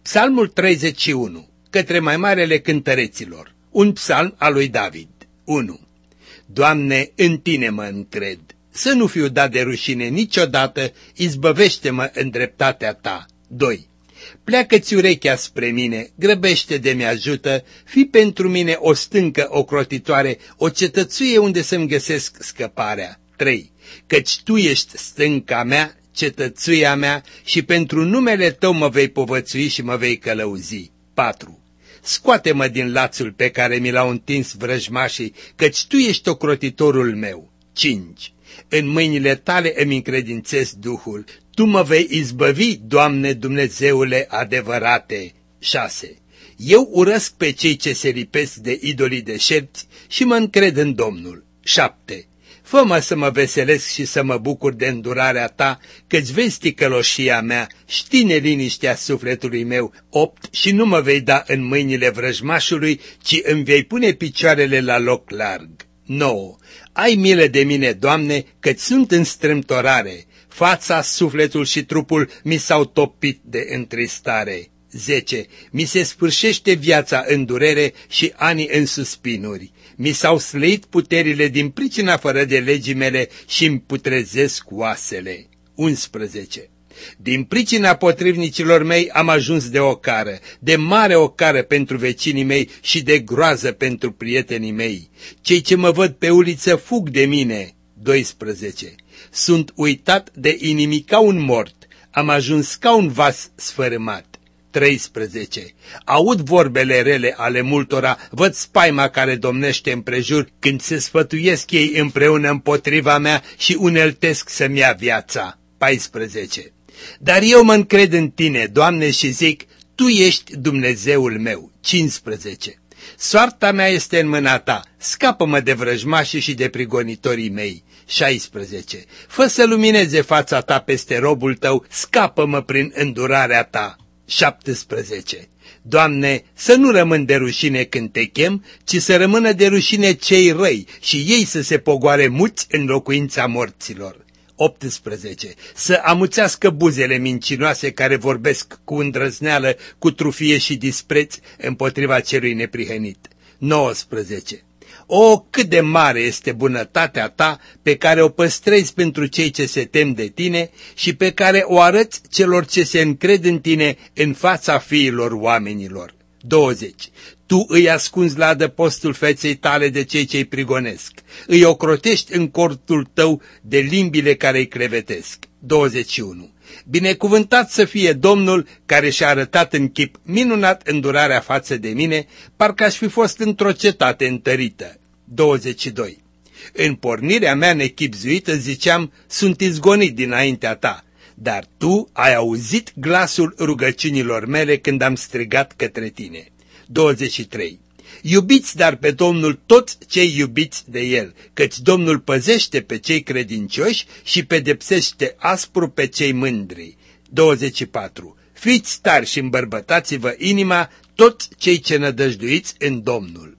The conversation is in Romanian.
Psalmul 31, către mai marele cântăreților, un psalm al lui David. 1. Doamne, în Tine mă încred, să nu fiu dat de rușine niciodată, izbăvește-mă în dreptatea Ta. 2. Pleacă-ți urechea spre mine, grăbește de mi-ajută, fii pentru mine o stâncă ocrotitoare, o cetățuie unde să-mi găsesc scăparea. 3. Căci Tu ești stânca mea, cetățuia mea, și pentru numele Tău mă vei povățui și mă vei călăuzi. 4. Scoate-mă din lațul pe care mi l-au întins vrăjmașii, căci Tu ești ocrotitorul meu. 5. În mâinile Tale îmi încredințez Duhul, Tu mă vei izbăvi, Doamne Dumnezeule adevărate. 6. Eu urăsc pe cei ce se lipesc de idolii deșerți și mă încred în Domnul. 7. Fă-mă să mă veselesc și să mă bucur de îndurarea Ta, căci vezi ticăloșia mea, știi neliniștea sufletului meu. 8. Și nu mă vei da în mâinile vrăjmașului, ci îmi vei pune picioarele la loc larg. 9. Ai milă de mine, Doamne, căci sunt în strâmtorare, fața, sufletul și trupul mi s-au topit de întristare. 10. Mi se sfârșește viața în durere și anii în suspinuri. Mi s-au slăit puterile din pricina fără de legii mele și îmi putrezesc oasele. 11. Din pricina potrivnicilor mei am ajuns de ocară, de mare ocară pentru vecinii mei și de groază pentru prietenii mei. Cei ce mă văd pe uliță fug de mine. 12. Sunt uitat de inimic ca un mort, am ajuns ca un vas sfărâmat. 13. Aud vorbele rele ale multora, văd spaima care domnește împrejur când se sfătuiesc ei împreună împotriva mea și uneltesc să-mi ia viața. 14. Dar eu mă încred în Tine, Doamne, și zic, Tu ești Dumnezeul meu. 15. Soarta mea este în mâna Ta, scapă-mă de vrăjmașii și de prigonitorii mei. 16. Fă să lumineze fața Ta peste robul Tău, scapă-mă prin îndurarea Ta. 17. Doamne, să nu rămân de rușine când Te chem, ci să rămână de rușine cei răi și ei să se pogoare muți în locuința morților. 18. Să amuțească buzele mincinoase care vorbesc cu îndrăzneală, cu trufie și dispreț împotriva celui neprihănit. 19. O, cât de mare este bunătatea Ta pe care o păstrezi pentru cei ce se tem de Tine și pe care o arăți celor ce se încred în Tine în fața fiilor oamenilor. 20. Tu îi ascunzi la adăpostul feței Tale de cei ce-i prigonesc, îi ocrotești în cortul Tău de limbile care îi crevetesc. 21. Binecuvântat să fie Domnul care și-a arătat în chip minunat îndurarea față de mine, parcă aș fi fost într-o cetate întărită. 22. În pornirea mea nechibzuită ziceam, sunt izgonit dinaintea Ta, dar Tu ai auzit glasul rugăciunilor mele când am strigat către Tine. 23. Iubiți dar pe Domnul toți cei iubiți de El, căci Domnul păzește pe cei credincioși și pedepsește aspru pe cei mândri. 24. Fiți tari și îmbărbătați-vă inima toți cei ce nădăjduiți în Domnul.